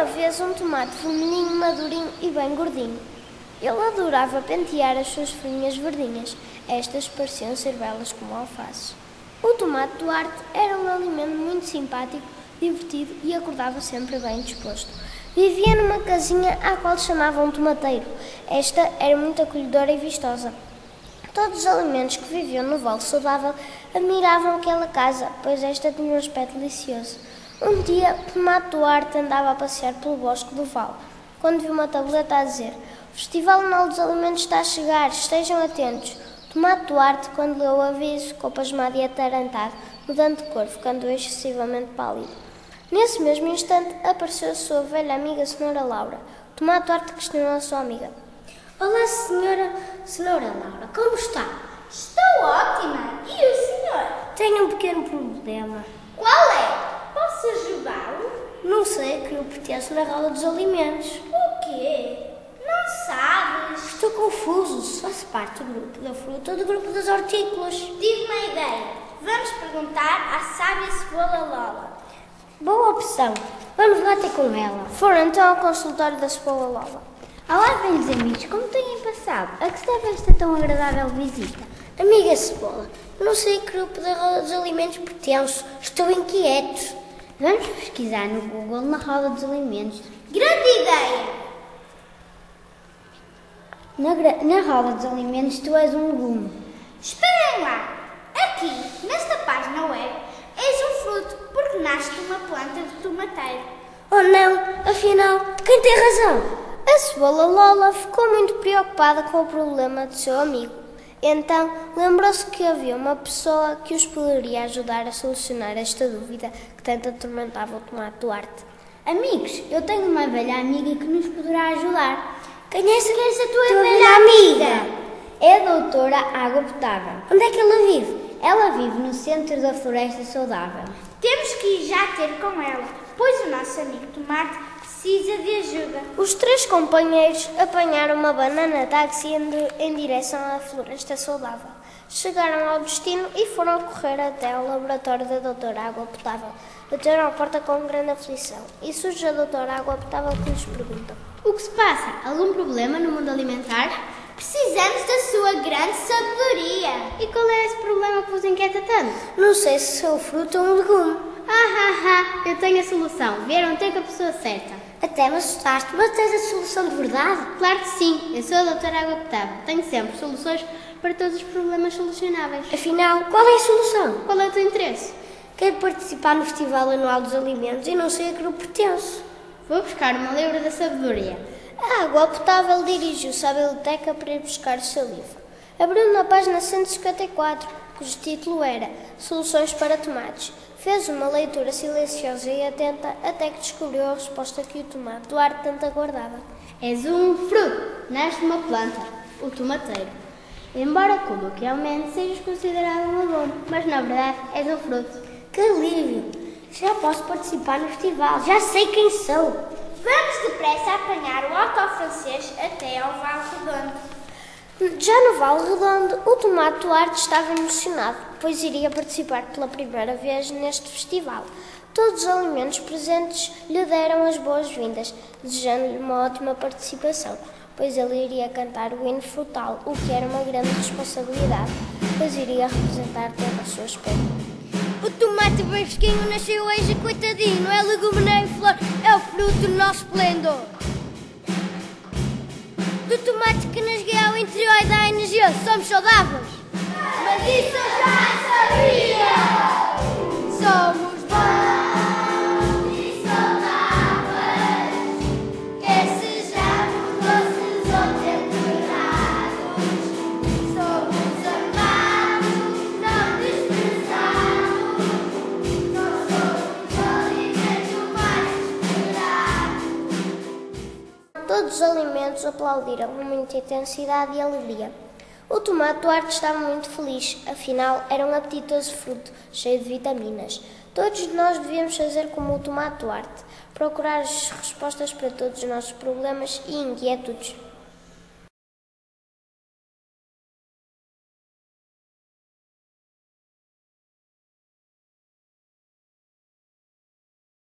uma vez um tomate vermelhinho, madurinho e bem gordinho. Ele adorava pentear as suas folhinhas verdinhas. Estas pareciam ser belas como alfaces. O tomate Duarte era um alimento muito simpático, divertido e acordava sempre bem disposto. Vivia numa casinha à qual chamavam tomateiro. Esta era muito acolhedora e vistosa. Todos os alimentos que viviam no Vale Saudável admiravam aquela casa, pois esta tinha um aspecto delicioso. Um dia, Tomate Duarte andava a passear pelo bosque do Vale, quando viu uma tableta a dizer: "O Festival Anual dos Alimentos está a chegar, estejam atentos." Tomate Duarte, quando leu o aviso, ficou pasmado e atarantado, mudando de cor, ficando excessivamente pálido. Nesse mesmo instante, apareceu a sua velha amiga, Senhora Laura. Tomate Duarte questionou a sua amiga: Olá, Senhora Laura, como está? Estou ótima. E o senhor? Tenho um pequeno problema. Qual é? Posso ajudá-lo? Não sei, que não pertence na roda dos alimentos. O quê? Não sabes? Estou confuso, se faço parte do grupo da fruta ou do grupo das hortícolas. Tive uma ideia. Vamos perguntar à sábia Cebola Lola. Boa opção. Vamos lá ter com ela. Foram então ao consultório da Cebola Lola. Olá, velhos amigos, como têm passado? A que se deve esta tão agradável visita? Amiga Cebola, não sei que grupo da roda dos alimentos pertenço. Estou inquieto. Vamos pesquisar no Google na roda dos alimentos. Grande ideia! Na roda dos alimentos tu és um legume. Esperem lá. Aqui, nesta página web, és um fruto porque nasce de uma planta de tomateiro. Oh não, afinal, quem tem razão? A Cebola Lola ficou muito preocupada com o problema do seu amigo. Então, lembrou-se que havia uma pessoa que os poderia ajudar a solucionar esta dúvida que tanto atormentava o Tomate Duarte. Amigos, eu tenho uma velha amiga que nos poderá ajudar. Quem é essa tua velha amiga? É a doutora Água Potável. Onde é que ela vive? Ela vive no centro da Floresta Saudável. Temos que ir já ter com ela, pois o nosso amigo Tomate precisa de ajuda. Os três companheiros apanharam uma banana táxi em direção à Floresta Saudável. Chegaram ao destino e foram correr até ao laboratório da doutora Água Potável. Bateram à porta com grande aflição e surge a doutora Água Potável que lhes pergunta: o que se passa? Algum problema no mundo alimentar? Precisamos da sua grande sabedoria. E qual é esse problema que vos inquieta tanto? Não sei se sou fruto ou um legume. Eu tenho a solução. Vieram ter com a pessoa certa. Até me assustaste, mas tens a solução de verdade? Claro que sim, eu sou a doutora Água Potável. Tenho sempre soluções para todos os problemas solucionáveis. Afinal, qual é a solução? Qual é o teu interesse? Quero participar no Festival Anual dos Alimentos e não sei a que grupo pertenço. Vou buscar uma livro da sabedoria. A Água Potável dirigiu-se à biblioteca para ir buscar o seu livro. Abriu na página 154, cujo título era Soluções para Tomates. Fez uma leitura silenciosa e atenta até que descobriu a resposta que o Tomate Duarte tanto aguardava. És um fruto, nasce de uma planta, o tomateiro. Embora coloquialmente sejas considerado um legume, mas na verdade és um fruto. Que alívio! Já posso participar no festival, já sei quem sou. Vamos depressa apanhar o auto francês até ao Vale Redondo. Já no Vale Redondo, o Tomate Duarte estava emocionado, pois iria participar pela primeira vez neste festival. Todos os alimentos presentes lhe deram as boas-vindas, desejando-lhe uma ótima participação, pois ele iria cantar o hino frutal, o que era uma grande responsabilidade, pois iria representar toda a sua espécie. O tomate bem fresquinho nasceu hoje, coitadinho, não é legume nem flor, é o fruto do nosso esplendor. Do tomate que nos guia ao interior e dá energia, somos saudáveis. Mas isso eu já sabia! Somos Bons e saudáveis, quer sejamos doces ou temperados, somos amados, não desprezados, nós somos o alimento mais esperado. Todos os alimentos aplaudiram com muita intensidade e alegria. O Tomate Duarte estava muito feliz, afinal era um apetitoso fruto, cheio de vitaminas. Todos nós devíamos fazer como o Tomate Duarte, procurar as respostas para todos os nossos problemas e inquietudes.